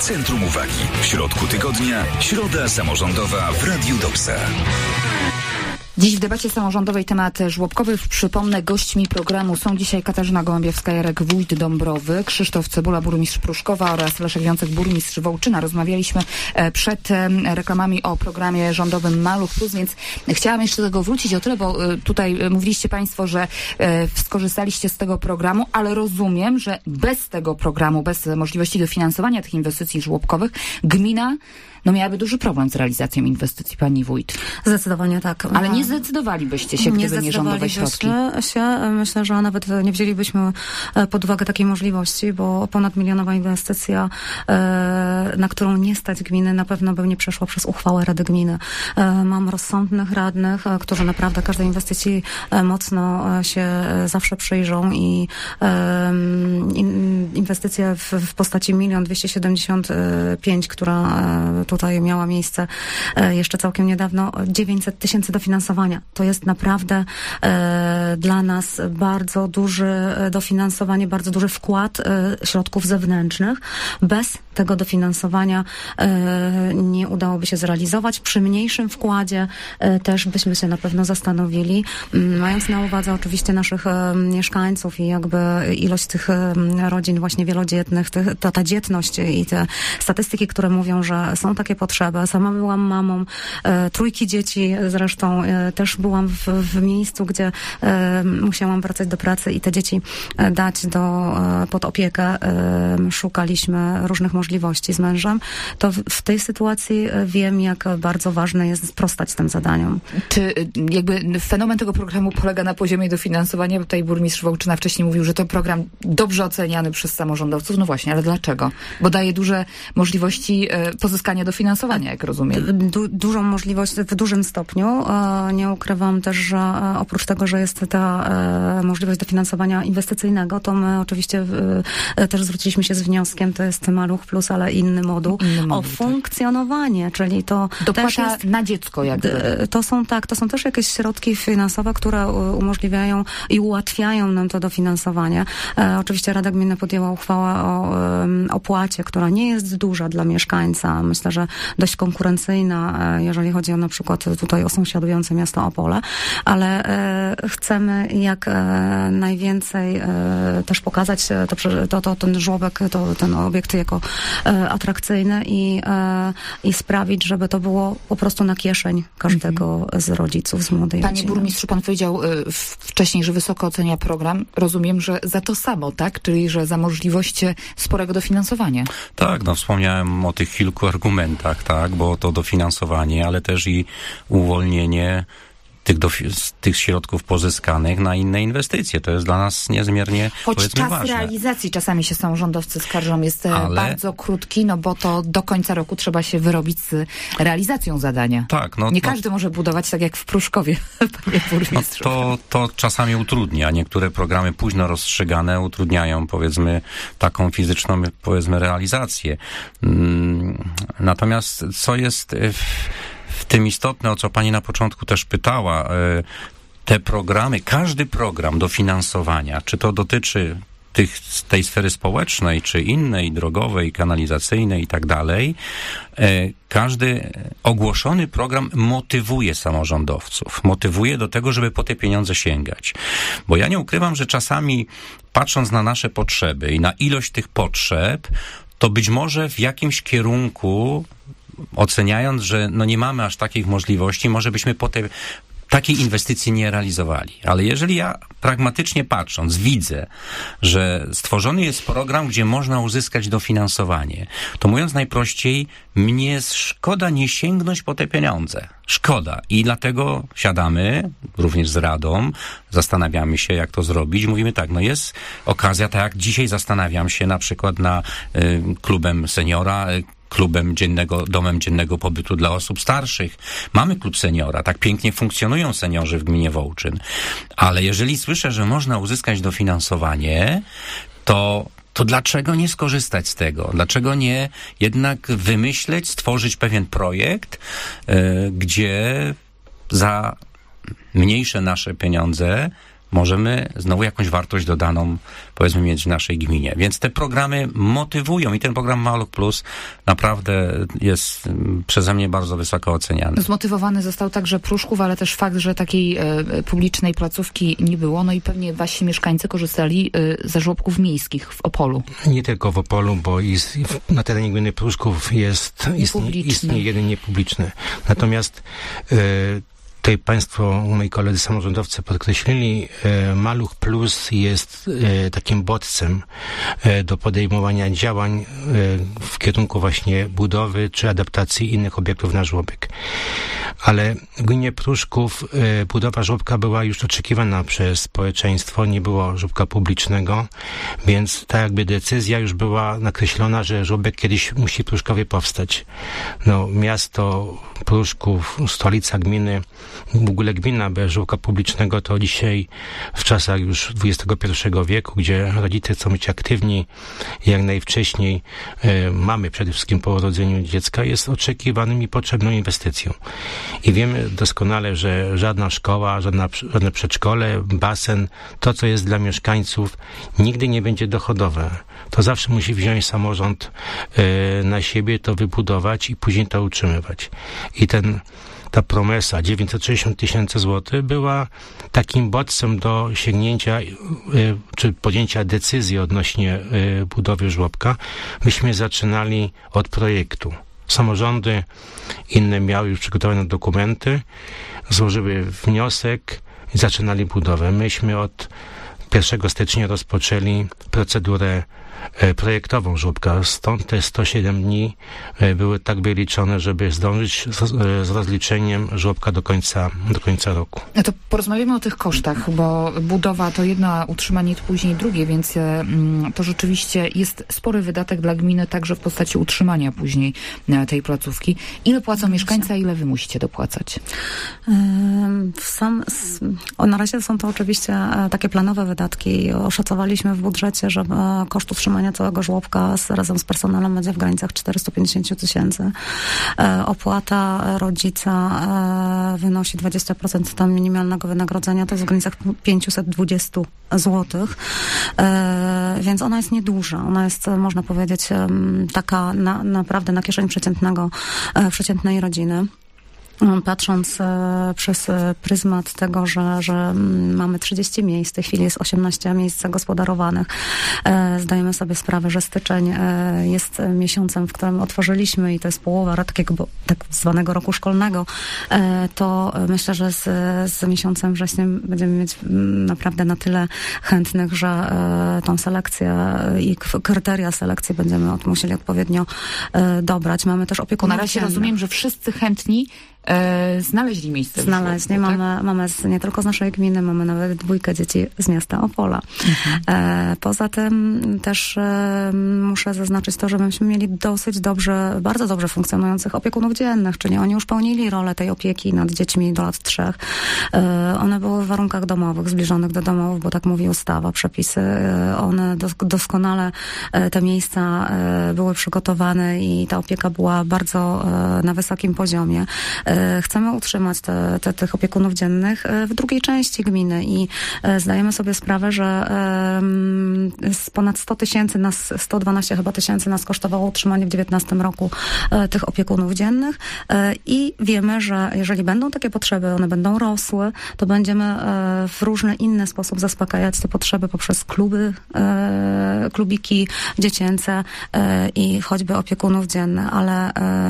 centrum uwagi. W środku tygodnia, środa samorządowa w Radiu Doksa. Dziś w debacie samorządowej temat żłobkowy. Przypomnę, gośćmi programu są dzisiaj Katarzyna Gołębiowska-Jarek, wójt Dąbrowy, Krzysztof Cebula, burmistrz Pruszkowa oraz Leszek Wiącek, burmistrz Wołczyna. Rozmawialiśmy przed reklamami o programie rządowym Maluch+, więc chciałam jeszcze do tego wrócić o tyle, bo tutaj mówiliście Państwo, że skorzystaliście z tego programu, ale rozumiem, że bez tego programu, bez możliwości dofinansowania tych inwestycji żłobkowych, gmina miałaby duży problem z realizacją inwestycji, pani wójt. Zdecydowanie tak. Ale nie zdecydowalibyście się, gdyby nie rządowe środki. Myślę, że nawet nie wzięlibyśmy pod uwagę takiej możliwości, bo ponadmilionowa inwestycja, na którą nie stać gminy, na pewno by nie przeszła przez uchwałę Rady Gminy. Mam rozsądnych radnych, którzy naprawdę każdej inwestycji mocno się zawsze przyjrzą i inwestycja w postaci 1 275 000, która tutaj miała miejsce jeszcze całkiem niedawno, 900 000 dofinansowania. To jest naprawdę dla nas bardzo duże dofinansowanie, bardzo duży wkład środków zewnętrznych. Bez tego dofinansowania nie udałoby się zrealizować. Przy mniejszym wkładzie też byśmy się na pewno zastanowili, mając na uwadze oczywiście naszych mieszkańców i jakby ilość tych rodzin właśnie wielodzietnych, ta dzietność i te statystyki, które mówią, że są takie potrzeby. Sama byłam mamą 3 dzieci, zresztą też byłam w miejscu, gdzie musiałam wracać do pracy i te dzieci dać pod opiekę. Szukaliśmy różnych możliwości z mężem. To w tej sytuacji wiem, jak bardzo ważne jest sprostać tym zadaniom. Czy jakby fenomen tego programu polega na poziomie dofinansowania? Tutaj burmistrz Wołczyna wcześniej mówił, że to program dobrze oceniany przez samorządowców. No właśnie, ale dlaczego? Bo daje duże możliwości pozyskania dofinansowania, jak rozumiem. Dużą możliwość w dużym stopniu. Nie ukrywam też, że oprócz tego, że jest ta możliwość dofinansowania inwestycyjnego, to my oczywiście też zwróciliśmy się z wnioskiem, to jest Maluch+, ale inny moduł, o funkcjonowanie, czyli to dopłata też jest na dziecko jakby. To są też jakieś środki finansowe, które umożliwiają i ułatwiają nam to dofinansowanie. Oczywiście Rada Gminy podjęła uchwałę o opłacie, która nie jest duża dla mieszkańca. Myślę, że dość konkurencyjna, jeżeli chodzi o na przykład tutaj o sąsiadujące miasto Opole, ale chcemy jak najwięcej też pokazać ten żłobek, ten obiekt jako atrakcyjny i sprawić, żeby to było po prostu na kieszeń każdego z rodziców, z młodej rodziny. Panie burmistrzu, pan powiedział wcześniej, że wysoko ocenia program. Rozumiem, że za to samo, tak? Czyli, że za możliwość sporego dofinansowania. Tak, wspomniałem o tych kilku argumentach, tak, bo to dofinansowanie, ale też i uwolnienie tych środków pozyskanych na inne inwestycje. To jest dla nas niezmiernie, choć czas ważne. realizacji, czasami się samorządowcy skarżą, jest bardzo krótki, bo to do końca roku trzeba się wyrobić z realizacją zadania. Tak, nie każdy może budować tak jak w Pruszkowie, panie burmistrzu. To czasami utrudnia. Niektóre programy późno rozstrzygane utrudniają, taką fizyczną, realizację. Natomiast co jest w tym istotne, o co pani na początku też pytała, te programy, każdy program dofinansowania, czy to dotyczy tej sfery społecznej, czy innej, drogowej, kanalizacyjnej i tak dalej, każdy ogłoszony program motywuje samorządowców. Motywuje do tego, żeby po te pieniądze sięgać. Bo ja nie ukrywam, że czasami patrząc na nasze potrzeby i na ilość tych potrzeb, to być może w jakimś kierunku oceniając, że nie mamy aż takich możliwości, może byśmy takiej inwestycji nie realizowali. Ale jeżeli ja pragmatycznie patrząc widzę, że stworzony jest program, gdzie można uzyskać dofinansowanie, to mówiąc najprościej, mnie szkoda nie sięgnąć po te pieniądze. Szkoda. I dlatego siadamy, również z Radą, zastanawiamy się, jak to zrobić. Mówimy tak, jest okazja, tak jak dzisiaj zastanawiam się na przykład na klubem seniora, domem dziennego pobytu dla osób starszych. Mamy klub seniora, tak pięknie funkcjonują seniorzy w gminie Wołczyn. Ale jeżeli słyszę, że można uzyskać dofinansowanie, to dlaczego nie skorzystać z tego? Dlaczego nie jednak wymyśleć, stworzyć pewien projekt, gdzie za mniejsze nasze pieniądze możemy znowu jakąś wartość dodaną, powiedzmy, mieć w naszej gminie. Więc te programy motywują i ten program Maluch Plus naprawdę jest przeze mnie bardzo wysoko oceniany. Zmotywowany został także Pruszków, ale też fakt, że takiej publicznej placówki nie było, no i pewnie wasi mieszkańcy korzystali ze żłobków miejskich w Opolu. Nie tylko w Opolu, bo na terenie gminy Pruszków istnieje jeden niepubliczny. Natomiast tutaj państwo, moi koledzy samorządowcy podkreślili, Maluch Plus jest takim bodźcem do podejmowania działań w kierunku właśnie budowy czy adaptacji innych obiektów na żłobek. Ale w gminie Pruszków budowa żłobka była już oczekiwana przez społeczeństwo, nie było żłobka publicznego, więc tak jakby decyzja już była nakreślona, że żłobek kiedyś musi w Pruszkowie powstać. No, miasto Pruszków, stolica gminy, w ogóle gmina bez żłobka publicznego to dzisiaj w czasach już XXI wieku, gdzie rodzice chcą być aktywni jak najwcześniej, mamy przede wszystkim po urodzeniu dziecka, jest oczekiwanym i potrzebną inwestycją. I wiemy doskonale, że żadna szkoła, żadne przedszkole, basen, to co jest dla mieszkańców, nigdy nie będzie dochodowe. To zawsze musi wziąć samorząd na siebie, to wybudować i później to utrzymywać. I ta promesa 960 000 złotych była takim bodźcem do sięgnięcia czy podjęcia decyzji odnośnie budowy żłobka. Myśmy zaczynali od projektu. Samorządy inne miały już przygotowane dokumenty, złożyły wniosek i zaczynali budowę. Myśmy od 1 stycznia rozpoczęli procedurę projektową żłobka. Stąd te 107 dni były tak wyliczone, żeby zdążyć z rozliczeniem żłobka do końca roku. No to porozmawiamy o tych kosztach, bo budowa to jedna, utrzymanie to później drugie, więc to rzeczywiście jest spory wydatek dla gminy, także w postaci utrzymania później tej placówki. Ile płacą mieszkańcy, a ile wy musicie dopłacać? Na razie są to oczywiście takie planowe wydatki. Oszacowaliśmy w budżecie, że koszt utrzymania całego żłobka razem z personelem będzie w granicach 450 000. Opłata rodzica wynosi 20% tam minimalnego wynagrodzenia, to jest w granicach 520 zł. Więc ona jest nieduża. Ona jest, można powiedzieć, taka naprawdę na kieszeń przeciętnej rodziny. Patrząc przez pryzmat tego, że mamy 30 miejsc, w tej chwili jest 18 miejsc zagospodarowanych, zdajemy sobie sprawę, że styczeń jest miesiącem, w którym otworzyliśmy i to jest połowa takiego tak zwanego roku szkolnego, to myślę, że z miesiącem wrześniem będziemy mieć naprawdę na tyle chętnych, że tą selekcję i kryteria selekcji będziemy musieli odpowiednio dobrać. Mamy też opiekunów. Na razie rozumiem, że wszyscy chętni znaleźli miejsce. Znaleźli. Tak? Mamy nie tylko z naszej gminy, mamy nawet 2 dzieci z miasta Opola. Poza tym też muszę zaznaczyć to, że myśmy mieli bardzo dobrze funkcjonujących opiekunów dziennych, czyli oni już pełnili rolę tej opieki nad dziećmi do lat 3. One były w warunkach domowych, zbliżonych do domów, bo tak mówi ustawa, przepisy. One doskonale, te miejsca były przygotowane i ta opieka była bardzo na wysokim poziomie. Chcemy utrzymać tych opiekunów dziennych w drugiej części gminy i zdajemy sobie sprawę, że z ponad 100 000 112 chyba tysięcy nas kosztowało utrzymanie w 2019 roku tych opiekunów dziennych i wiemy, że jeżeli będą takie potrzeby, one będą rosły, to będziemy w różny inny sposób zaspokajać te potrzeby poprzez klubiki dziecięce i choćby opiekunów dziennych, ale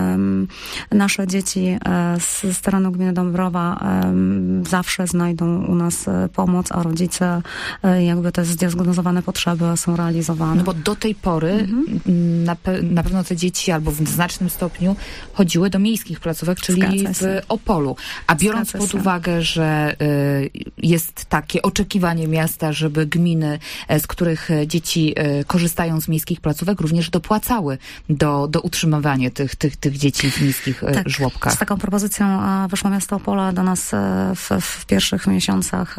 nasze dzieci z terenu gminy Dąbrowa zawsze znajdą u nas pomoc, a rodzice jakby te zdiagnozowane potrzeby są realizowane. No bo do tej pory na pewno te dzieci albo w znacznym stopniu chodziły do miejskich placówek, czyli w Opolu. A biorąc pod uwagę, że jest takie oczekiwanie miasta, żeby gminy, z których dzieci korzystają z miejskich placówek, również dopłacały do utrzymywania tych dzieci w miejskich żłobkach. Z taką propozycją propozycją wyszło miasto Opola do nas w pierwszych miesiącach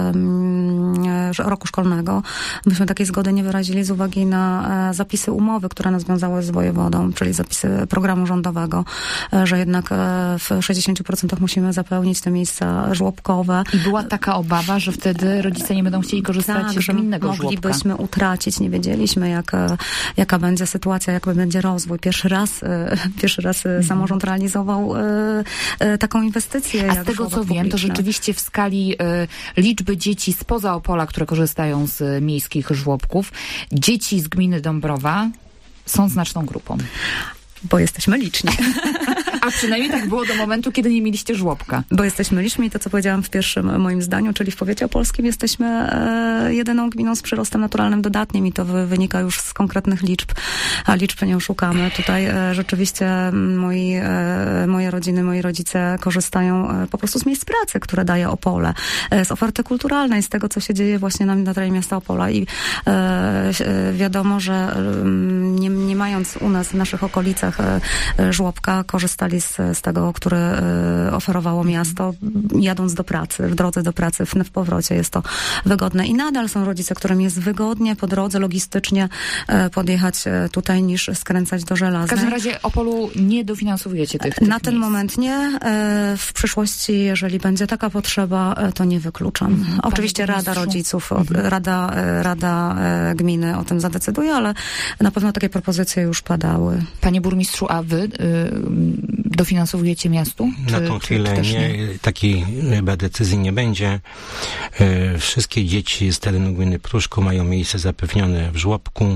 roku szkolnego. Myśmy takiej zgody nie wyrazili z uwagi na zapisy umowy, które nas wiązały z wojewodą, czyli zapisy programu rządowego, że jednak w 60% musimy zapełnić te miejsca żłobkowe. I była taka obawa, że wtedy rodzice nie będą chcieli korzystać z gminnego żłobka. Moglibyśmy utracić, nie wiedzieliśmy jaka będzie sytuacja, jak będzie rozwój. Pierwszy raz samorząd realizował taką inwestycję. A z tego co wiem, to rzeczywiście w skali liczby dzieci spoza Opola, które korzystają z miejskich żłobków, dzieci z gminy Dąbrowa są znaczną grupą. Bo jesteśmy liczni. A przynajmniej tak było do momentu, kiedy nie mieliście żłobka. Bo jesteśmy liczni i to, co powiedziałam w pierwszym moim zdaniu, czyli w powiecie opolskim jesteśmy jedyną gminą z przyrostem naturalnym dodatnim i to wynika już z konkretnych liczb, a liczb nie oszukamy. Tutaj rzeczywiście moje rodziny, moi rodzice korzystają po prostu z miejsc pracy, które daje Opole, z oferty kulturalnej, z tego, co się dzieje właśnie na terenie miasta Opola i wiadomo, że nie mając u nas w naszych okolicach żłobka, korzystali z tego, który oferowało miasto, jadąc do pracy, w drodze do pracy, w powrocie jest to wygodne. I nadal są rodzice, którym jest wygodnie po drodze logistycznie podjechać tutaj, niż skręcać do Żelaznej. W każdym razie Opolu nie dofinansowujecie tych Na ten moment nie. W przyszłości, jeżeli będzie taka potrzeba, to nie wykluczam. Oczywiście Rada Rodziców, Rada Gminy o tym zadecyduje, ale na pewno takie propozycje już padały. Panie burmistrzu, a wy dofinansowujecie miastu? Na tą chwilę nie. Takiej chyba decyzji nie będzie. Wszystkie dzieci z terenu gminy Pruszków mają miejsce zapewnione w żłobku.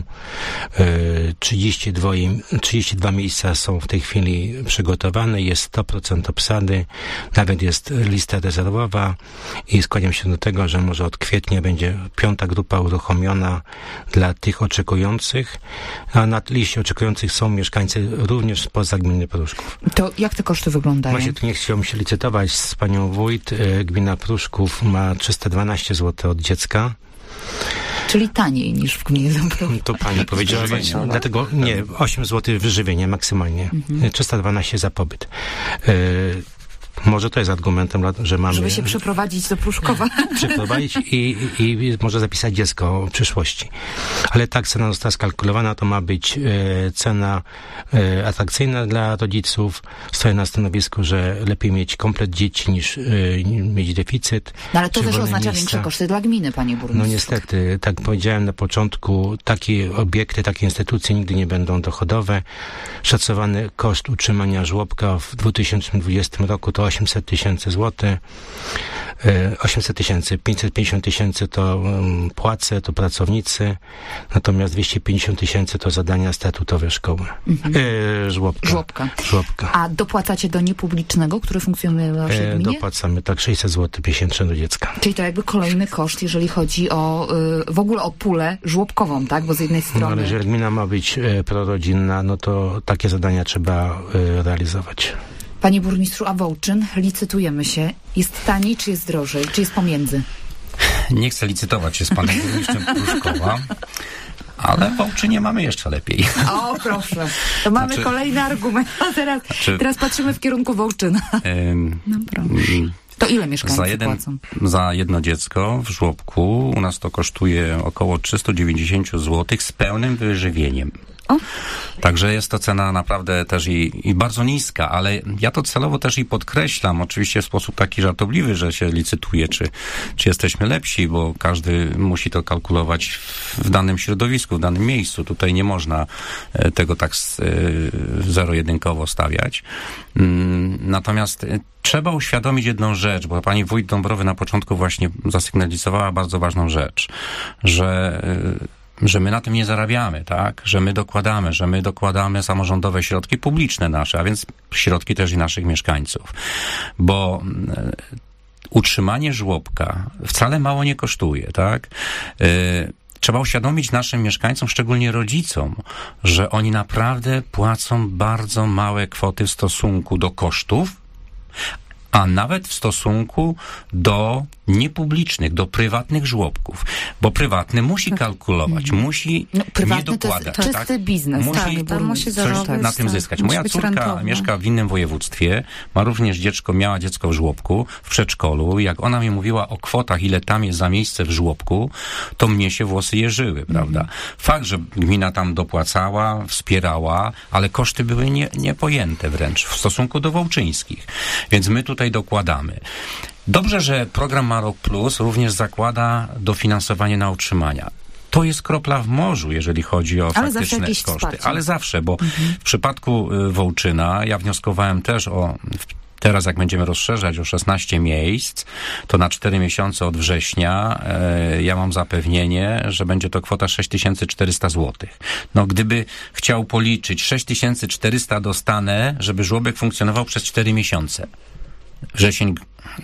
32 miejsca są w tej chwili przygotowane. Jest 100% obsady. Nawet jest lista rezerwowa i skłaniam się do tego, że może od kwietnia będzie 5. grupa uruchomiona dla tych oczekujących, a na liście oczekujących są mieszkańcy również spoza gminy Pruszków. To jak te koszty wyglądają? Właśnie tu nie chciałbym się licytować z panią wójt. Gmina Pruszków ma 312 zł od dziecka. Czyli taniej niż w gminie Dąbrowa. To pani powiedziała, dlatego nie, 8 zł wyżywienie maksymalnie. 312 za pobyt. Może to jest argumentem, że mamy... Żeby się przeprowadzić do Pruszkowa. Przeprowadzić i może zapisać dziecko w przyszłości. Ale tak, cena została skalkulowana, to ma być cena atrakcyjna dla rodziców. Stoję na stanowisku, że lepiej mieć komplet dzieci niż mieć deficyt. No ale to też oznacza większe koszty dla gminy, panie burmistrzu. No niestety, tak powiedziałem na początku, takie obiekty, takie instytucje nigdy nie będą dochodowe. Szacowany koszt utrzymania żłobka w 2020 roku to 800 000 złotych. 800 000, 550 000 to płace, to pracownicy, natomiast 250 000 to zadania statutowe szkoły. Żłobka. A dopłacacie do niepublicznego, który funkcjonuje w waszej gminie? Dopłacamy, tak, 600 zł miesięcznie do dziecka. Czyli to jakby kolejny koszt, jeżeli chodzi o w ogóle o pulę żłobkową, tak? Bo z jednej strony... No, ale jeżeli gmina ma być prorodzinna, no to takie zadania trzeba realizować. Panie burmistrzu, a Wołczyn, licytujemy się. Jest taniej, czy jest drożej? Czy jest pomiędzy? Nie chcę licytować się z panem burmistrzem Pruszkowa, ale w Wołczynie mamy jeszcze lepiej. O, proszę. To mamy kolejny argument. A teraz patrzymy w kierunku Wołczyna. No proszę. To ile mieszkańców płacą? Za jedno dziecko w żłobku u nas to kosztuje około 390 zł z pełnym wyżywieniem. O. Także jest to cena naprawdę też i bardzo niska, ale ja to celowo też i podkreślam, oczywiście w sposób taki żartobliwy, że się licytuje, czy jesteśmy lepsi, bo każdy musi to kalkulować w danym środowisku, w danym miejscu. Tutaj nie można tego tak zero-jedynkowo stawiać. Natomiast trzeba uświadomić jedną rzecz, bo pani wójt Dąbrowy na początku właśnie zasygnalizowała bardzo ważną rzecz, że my na tym nie zarabiamy, tak? Że my dokładamy samorządowe środki publiczne nasze, a więc środki też i naszych mieszkańców. Bo utrzymanie żłobka wcale mało nie kosztuje, tak? Trzeba uświadomić naszym mieszkańcom, szczególnie rodzicom, że oni naprawdę płacą bardzo małe kwoty w stosunku do kosztów, a nawet w stosunku do niepublicznych do prywatnych żłobków, bo prywatny musi kalkulować, musi nie dokładać. To jest czysty biznes. Musi coś na tym zyskać. Moja córka mieszka w innym województwie, ma również miała dziecko w żłobku, w przedszkolu. Jak ona mi mówiła o kwotach, ile tam jest za miejsce w żłobku, to mnie się włosy jeżyły, prawda? Fakt, że gmina tam dopłacała, wspierała, ale koszty były niepojęte wręcz w stosunku do wołczyńskich. Więc my tutaj dokładamy. Dobrze, że program Marok Plus również zakłada dofinansowanie na utrzymania. To jest kropla w morzu, jeżeli chodzi o faktyczne koszty. Wsparcie. Ale zawsze, bo w przypadku Wołczyna ja wnioskowałem też teraz jak będziemy rozszerzać o 16 miejsc, to na 4 miesiące od września ja mam zapewnienie, że będzie to kwota 6400 zł. No gdyby chciał policzyć 6400 dostanę, żeby żłobek funkcjonował przez 4 miesiące. Wrzesień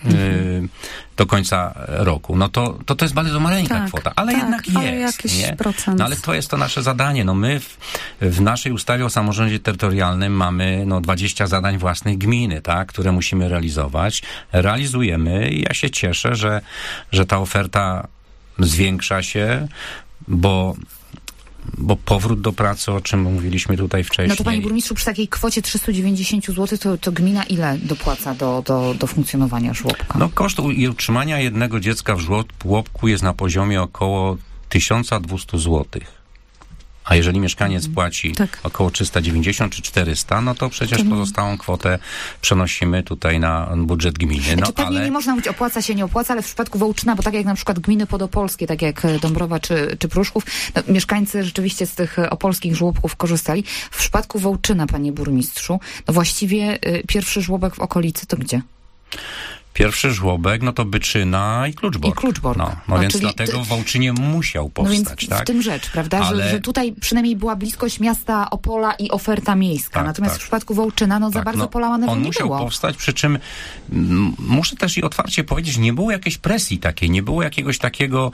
do końca roku. No to jest bardzo maleńka kwota, ale jednak jest. Nie? No ale to jest to nasze zadanie. No my w naszej ustawie o samorządzie terytorialnym mamy 20 zadań własnych gminy, tak, które musimy realizować. Realizujemy i ja się cieszę, że ta oferta zwiększa się, bo powrót do pracy, o czym mówiliśmy tutaj wcześniej. No to panie burmistrzu, przy takiej kwocie 390 zł to gmina ile dopłaca do funkcjonowania żłobka? No koszt utrzymania jednego dziecka w żłobku jest na poziomie około 1200 zł. A jeżeli mieszkaniec płaci około 390 czy 400, no to przecież pozostałą kwotę przenosimy tutaj na budżet gminy. No, pewnie nie można mówić opłaca się, nie opłaca, ale w przypadku Wołczyna, bo tak jak na przykład gminy podopolskie, tak jak Dąbrowa czy Pruszków, mieszkańcy rzeczywiście z tych opolskich żłobków korzystali. W przypadku Wołczyna, panie burmistrzu, właściwie pierwszy żłobek w okolicy to gdzie? Pierwszy żłobek, to Byczyna i Kluczbork. No więc dlatego w Wołczynie musiał powstać, tak? W tym rzecz, prawda? Że tutaj przynajmniej była bliskość miasta Opola i oferta miejska. Natomiast w przypadku Wołczyna, za bardzo pola manewru nie było. On musiał powstać, przy czym muszę też i otwarcie powiedzieć, nie było jakiejś presji takiej, nie było jakiegoś takiego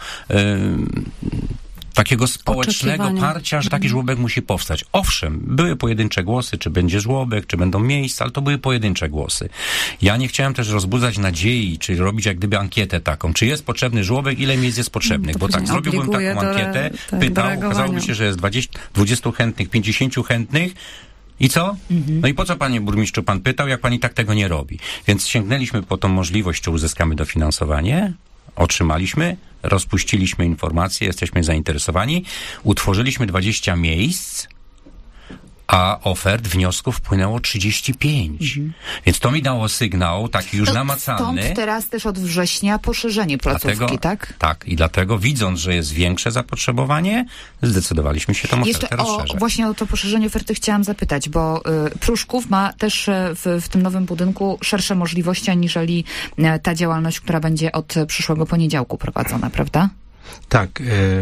społecznego parcia, że taki żłobek musi powstać. Owszem, były pojedyncze głosy, czy będzie żłobek, czy będą miejsca, ale to były pojedyncze głosy. Ja nie chciałem też rozbudzać nadziei, czy robić jak gdyby ankietę taką, czy jest potrzebny żłobek, ile miejsc jest potrzebnych, bo tak, zrobiłbym taką ankietę, pytał, okazałoby się, że jest 20 chętnych, 50 chętnych, i co? No i po co, panie burmistrzu, pan pytał, jak pan i tak tego nie robi? Więc sięgnęliśmy po tą możliwość, czy uzyskamy dofinansowanie, otrzymaliśmy, rozpuściliśmy informacje, jesteśmy zainteresowani, utworzyliśmy 20 miejsc, a ofert, wniosków wpłynęło 35. Więc to mi dało sygnał taki już namacalny. Stąd teraz też od września poszerzenie placówki, tak? Tak, i dlatego widząc, że jest większe zapotrzebowanie, zdecydowaliśmy się tą ofertę rozszerzać. Właśnie o to poszerzenie oferty chciałam zapytać, bo Pruszków ma też w tym nowym budynku szersze możliwości, aniżeli ta działalność, która będzie od przyszłego poniedziałku prowadzona, prawda? Tak,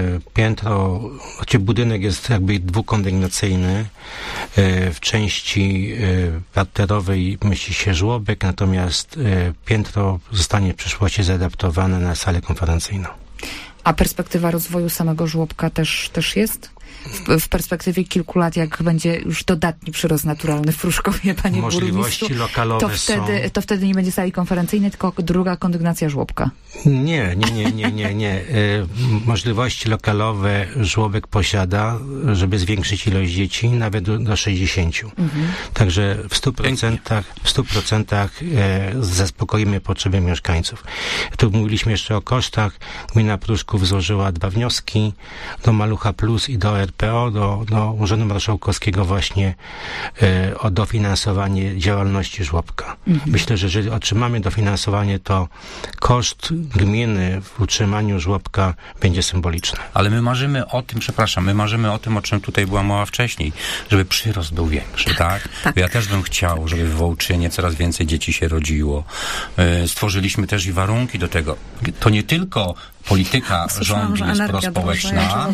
budynek jest jakby dwukondygnacyjny. W części parterowej mieści się żłobek, natomiast piętro zostanie w przyszłości zaadaptowane na salę konferencyjną. A perspektywa rozwoju samego żłobka też jest? W perspektywie kilku lat, jak będzie już dodatni przyrost naturalny w Pruszkowie, panie możliwości burmistrzu, lokalowe to wtedy nie będzie sali konferencyjnej, tylko druga kondygnacja żłobka. Nie. Możliwości lokalowe żłobek posiada, żeby zwiększyć ilość dzieci nawet do 60. Także w 100% zaspokoimy potrzeby mieszkańców. Tu mówiliśmy jeszcze o kosztach. Gmina Pruszków złożyła 2 wnioski do Malucha Plus i do RPO, do Urzędu Marszałkowskiego właśnie o dofinansowanie działalności żłobka. Myślę, że jeżeli otrzymamy dofinansowanie, to koszt gminy w utrzymaniu żłobka będzie symboliczny. Ale my marzymy o tym, o czym tutaj była mowa wcześniej, żeby przyrost był większy, tak? Ja też bym chciał, żeby w Wołczynie coraz więcej dzieci się rodziło. Stworzyliśmy też i warunki do tego. To nie tylko polityka rządu jest prospołeczna,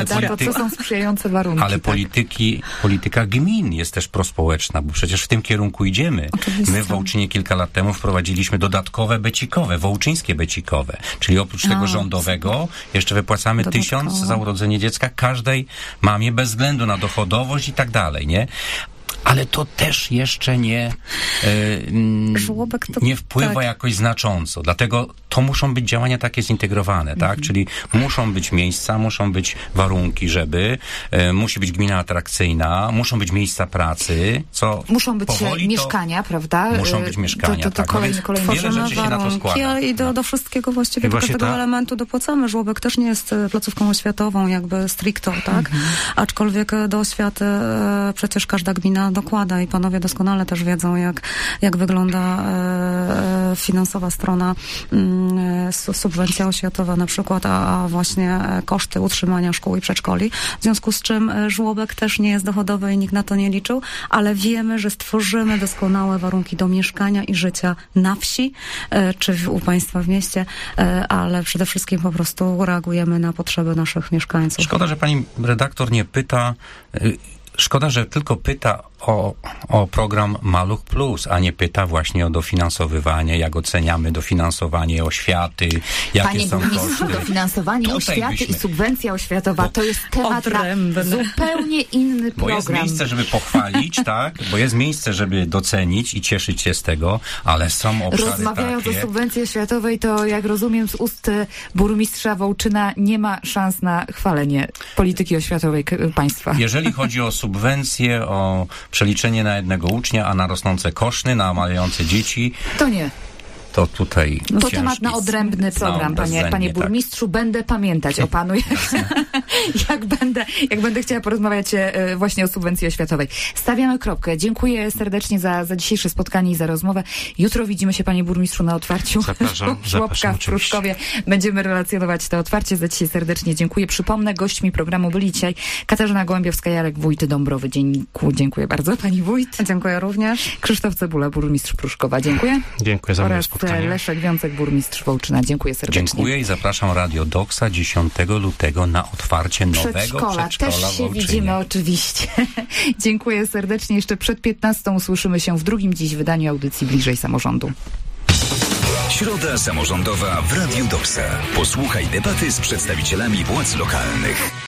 ale polityka gmin jest też prospołeczna, bo przecież w tym kierunku idziemy. Oczywiście. My w Wołczynie kilka lat temu wprowadziliśmy dodatkowe becikowe, wołczyńskie becikowe, czyli oprócz tego rządowego jeszcze wypłacamy 1000 za urodzenie dziecka każdej mamie bez względu na dochodowość i tak dalej, nie? Ale to też jeszcze nie wpływa jakoś znacząco. Dlatego to muszą być działania takie zintegrowane, tak? Czyli muszą być miejsca, muszą być warunki, żeby, musi być gmina atrakcyjna, muszą być miejsca pracy, co muszą być powoli mieszkania, prawda? Muszą być mieszkania, to kolejny wiele rzeczy się na to składa. I do wszystkiego właściwie, do każdego elementu dopłacamy. Żłobek też nie jest placówką oświatową, jakby stricto, tak? Aczkolwiek do oświaty przecież każda gmina dokłada i panowie doskonale też wiedzą, jak wygląda finansowa strona, subwencja oświatowa na przykład, a właśnie koszty utrzymania szkół i przedszkoli. W związku z czym żłobek też nie jest dochodowy i nikt na to nie liczył, ale wiemy, że stworzymy doskonałe warunki do mieszkania i życia na wsi, czy u państwa w mieście, ale przede wszystkim po prostu reagujemy na potrzeby naszych mieszkańców. Szkoda, że pani redaktor nie pyta, szkoda, że tylko pyta o program Maluch Plus, a nie pyta właśnie o dofinansowywanie, jak oceniamy dofinansowanie oświaty, jakie są koszty. Dofinansowanie oświaty i subwencja oświatowa to jest temat na zupełnie inny program. Bo jest miejsce, żeby pochwalić, tak? Bo jest miejsce, żeby docenić i cieszyć się z tego, ale są obszary Rozmawiając takie. o subwencji oświatowej, to jak rozumiem z ust burmistrza Wołczyna nie ma szans na chwalenie polityki oświatowej państwa. Jeżeli chodzi o subwencję, o przeliczenie na jednego ucznia, a na rosnące koszty, na malejące dzieci. To nie. To tutaj to temat na odrębny program, panie burmistrzu. Będę pamiętać o panu, jak będę chciała porozmawiać właśnie o subwencji oświatowej. Stawiamy kropkę. Dziękuję serdecznie za dzisiejsze spotkanie i za rozmowę. Jutro widzimy się, panie burmistrzu, na otwarciu żłobka w Pruszkowie. Będziemy relacjonować to otwarcie. Za dzisiaj serdecznie dziękuję. Przypomnę, gośćmi programu byli dzisiaj Katarzyna Gołębiowska-Jarek, wójt Dąbrowy. Dziękuję bardzo, pani wójt. Dziękuję również. Krzysztof Cebula, burmistrz Pruszkowa. Dziękuję. Dziękuję za spotkanie. Leszek Wiącek, burmistrz Wołczyna. Dziękuję serdecznie. Dziękuję i zapraszam Radio Doksa 10 lutego na otwarcie nowego przedszkola też się widzimy oczywiście. Dziękuję serdecznie. Jeszcze przed 15 usłyszymy się w drugim dziś wydaniu audycji Bliżej Samorządu. Środa samorządowa w Radiu Doksa. Posłuchaj debaty z przedstawicielami władz lokalnych.